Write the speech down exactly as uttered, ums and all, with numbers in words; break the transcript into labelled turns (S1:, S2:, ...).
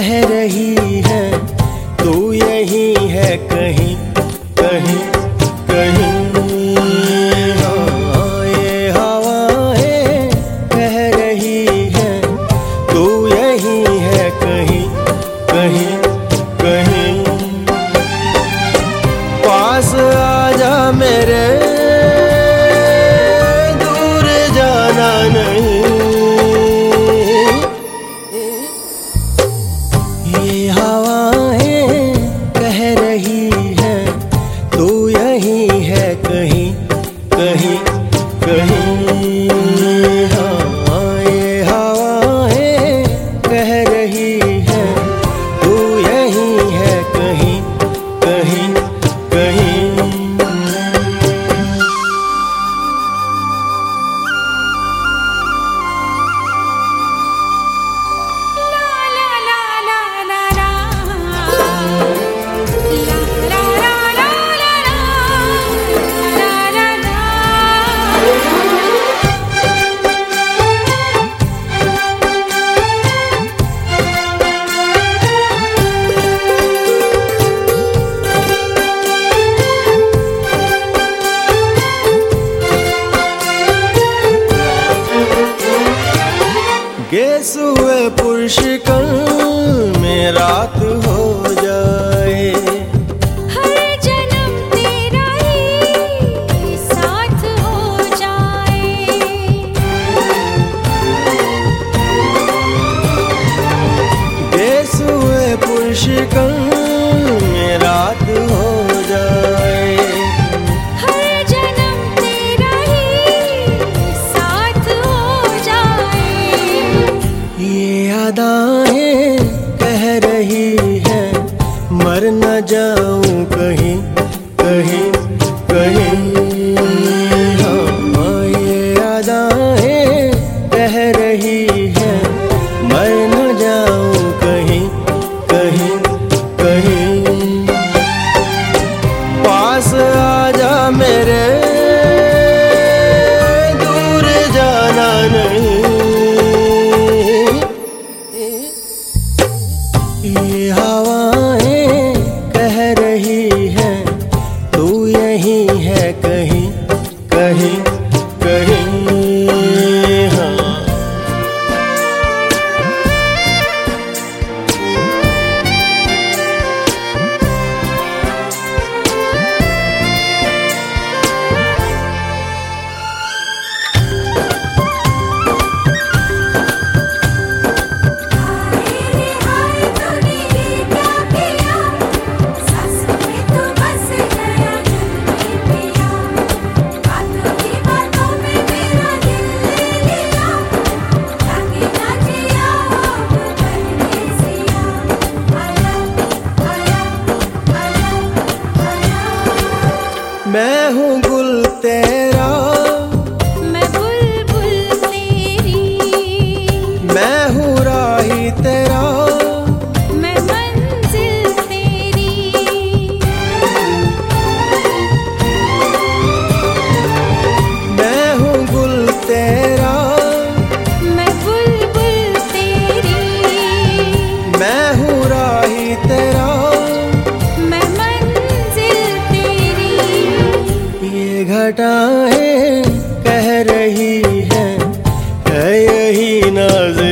S1: कह रही है तू यहीं है कहीं कहीं कहीं। हाँ, ये हवाएं कह रही है तू यहीं है कहीं कहीं कहीं। पास आजा मेरे, दूर जाना नहीं। ये हवाएं कह रही है तू यहीं है कहीं कहीं कहीं। हाँ, ये हवाएं कह रही है तू यहीं है कहीं कहीं कहीं। गेसुए पुष्कर में रात हो जाए,
S2: हर जन्म तेरा ही साथ हो जाए।
S1: गेसुए पुष्कर में रात हो जाए,
S2: हर जन्म तेरा ही साथ हो जाए।
S1: ये यादें कह रही है मर न जाऊं कहीं कहीं कहीं। हाँ, ये यादें कह रही है मर न जाऊं कहीं कहीं कहीं। पास आजा मेरे, दूर जाना नहीं। ये हवाएं कह रही है तू यहीं है कहीं कहीं कहीं। हाँ, मैं हूँ गुल तेरा,
S2: मैं बुलबुल तेरी,
S1: मैं हूँ राही तेरा,
S2: मैं मंजिल तेरी।
S1: मैं हूँ गुल तेरा,
S2: मैं बुलबुल तेरी,
S1: मैं हूँ राही तेरा,
S2: मैं मंजिल तेरी।
S1: ये घटाएं कह रही है है यही नाज़